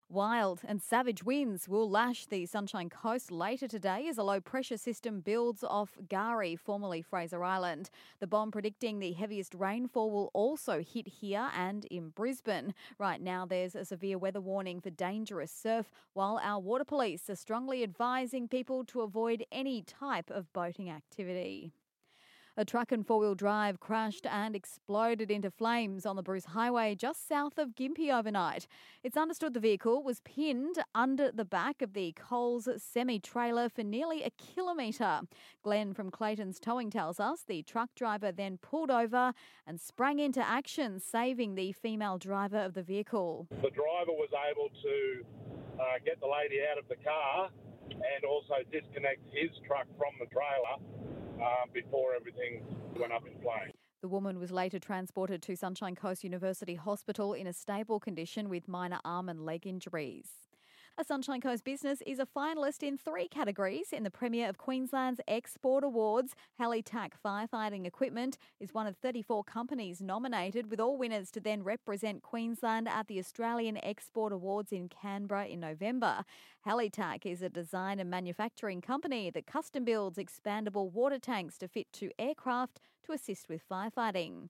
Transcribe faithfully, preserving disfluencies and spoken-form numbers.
Wild and savage winds will lash the Sunshine Coast later today as a low pressure system builds off Gari, formerly Fraser Island. The bomb predicting the heaviest rainfall will also hit here and in Brisbane. Right now there's a severe weather warning for dangerous surf, while our water police are strongly advising people to avoid any type of boating activity. A truck and four-wheel drive crashed and exploded into flames on the Bruce Highway just south of Gympie overnight. It's understood the vehicle was pinned under the back of the Coles semi-trailer for nearly a kilometre. Glenn from Clayton's Towing tells us the truck driver then pulled over and sprang into action, saving the female driver of the vehicle. The driver was able to uh, get the lady out of the car and also disconnect his truck from the trailer Uh, before everything went up in flames. The woman was later transported to Sunshine Coast University Hospital in a stable condition with minor arm and leg injuries. A Sunshine Coast business is a finalist in three categories in the premiere of Queensland's Export Awards. Halitac Firefighting Equipment is one of thirty-four companies nominated, with all winners to then represent Queensland at the Australian Export Awards in Canberra in November. Halitac is a design and manufacturing company that custom builds expandable water tanks to fit to aircraft to assist with firefighting.